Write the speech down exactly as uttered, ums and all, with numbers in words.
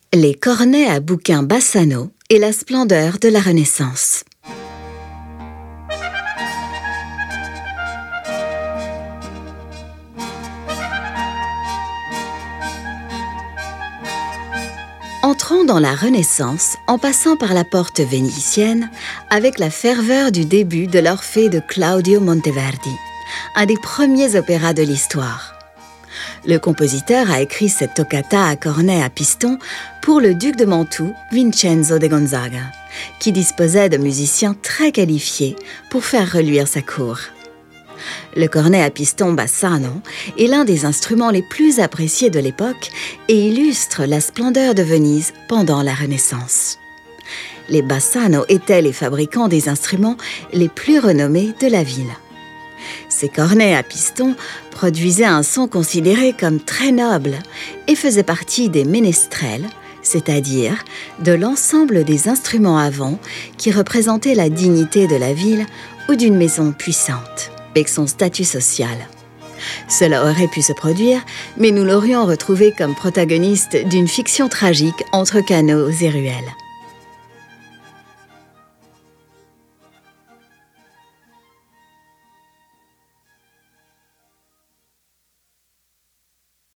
Les cornets à bouquin Bassano et la splendeur de la Renaissance. Entrons dans la Renaissance en passant par la porte vénitienne avec la ferveur du début de l'Orphée de Claudio Monteverdi, un des premiers opéras de l'histoire. Le compositeur a écrit cette toccata à cornet à piston pour le duc de Mantoue, Vincenzo de Gonzaga, qui disposait de musiciens très qualifiés pour faire reluire sa cour. Le cornet à piston Bassano est l'un des instruments les plus appréciés de l'époque et illustre la splendeur de Venise pendant la Renaissance. Les Bassano étaient les fabricants des instruments les plus renommés de la ville. Ces cornets à piston produisaient un son considéré comme très noble et faisaient partie des ménestrels, c'est-à-dire de l'ensemble des instruments à vent qui représentaient la dignité de la ville ou d'une maison puissante, avec son statut social. Cela aurait pu se produire, mais nous l'aurions retrouvé comme protagoniste d'une fiction tragique entre canaux et ruelles.